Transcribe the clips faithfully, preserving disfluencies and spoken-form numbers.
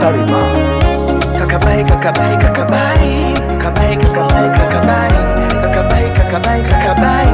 Tarima. Kakabai, kakabai, kakabai, kakabai, kakabai, kakabai, kakabai, kakabai, kakabai.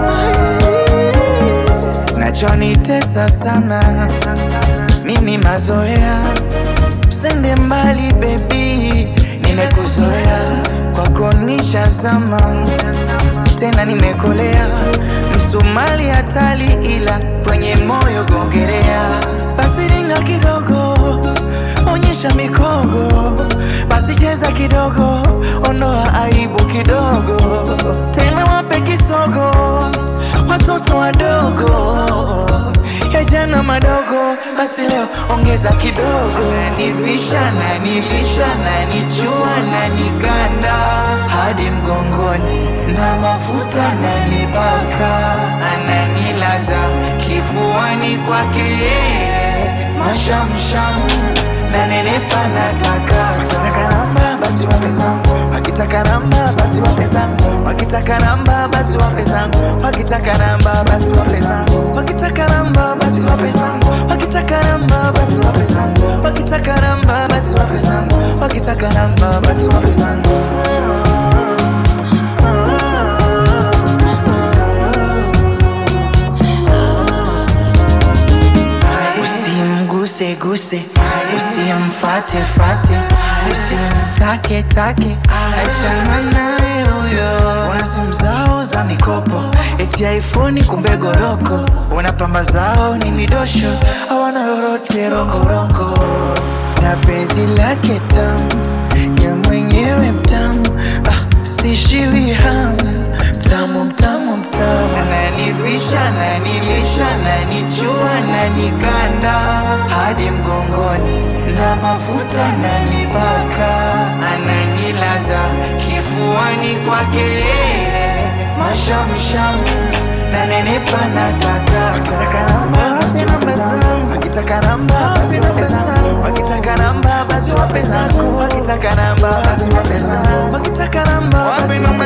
Nachonitesa sana mimi mazoea, sende mbali baby, nimekuzoea kwako nishazama, tena nimekolea, msumali hatali ila kwenye moyo gongerea. Basi ringa kidogo, onyesha mikogo, basi cheza kidogo, ondoa aibu kidogo, tena wape kisogo watoto wadogo ya jana madogo, basi leo ongeza kidogo. Nivisha na nilisha na nichua na niganda hadi mgongoni, na mafuta na nipaka, ananilaza kifuani kwake, mashamshamu na nenepa nataka. Wakitaka namba basi wape zangu, wakitaka namba basi wape zangu, wakitaka namba basi wape zangu, wakitaka namba basi wape zangu, wakitaka namba basi wape zangu, wakitaka namba basi wape zangu, wakitaka namba basi wape zangu, wakitaka namba basi wape zangu. Usimguse guse, usimfate fate, usimtake take, aishana naye huyo. Wana simu zao za mikopo, eti iPhone kumbe goroko, wana pamba zao ni midosho, hawana lolote rongo rongo. Na penzi lake tamu, ya mwenyewe mtamu, ah, sishiwi hamu, mtamu mtamu mtamu. Ananivisha na nilisha na nichua na nikanda hadi mgongoni, na mafuta na nipaka, ananilaza kifuani kwake, mashamshamu na nenepa nataka. Wakitaka namba basi wape zangu, wakitaka namba basi wape zangu, wakitaka namba basi wape zangu, wakitaka namba basi wape zangu, wakitaka namba basi wape zangu.